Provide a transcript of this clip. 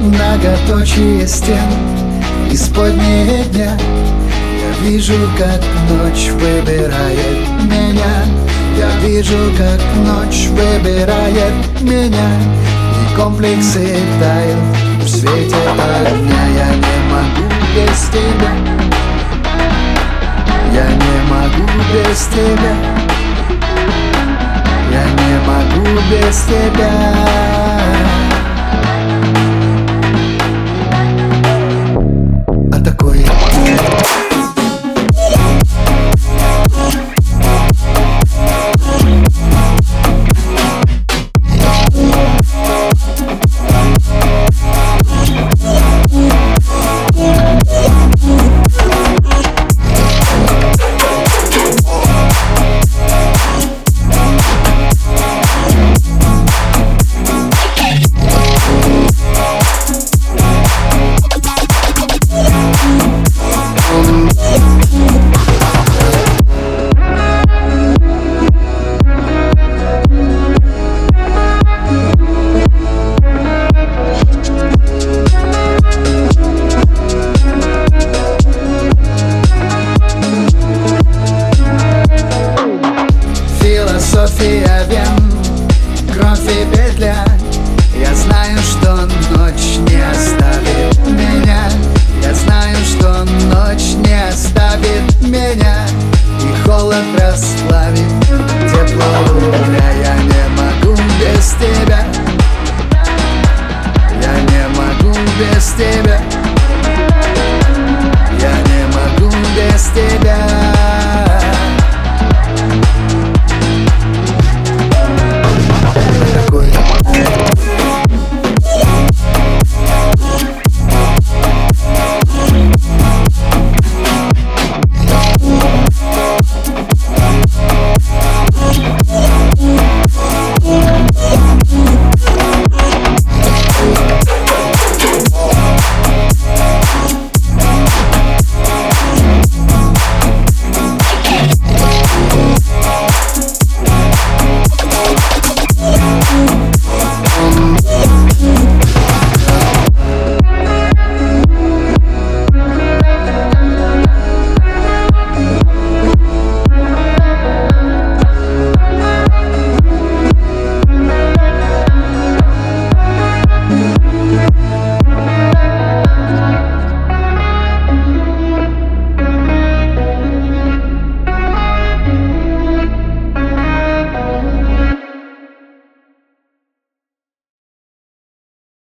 многоточие стен, исподние дня. Я вижу, как ночь выбирает меня. Я вижу, как ночь выбирает меня. И комплексы тают в свете огня. Я не могу без тебя. Я не могу без тебя. Я не могу без тебя.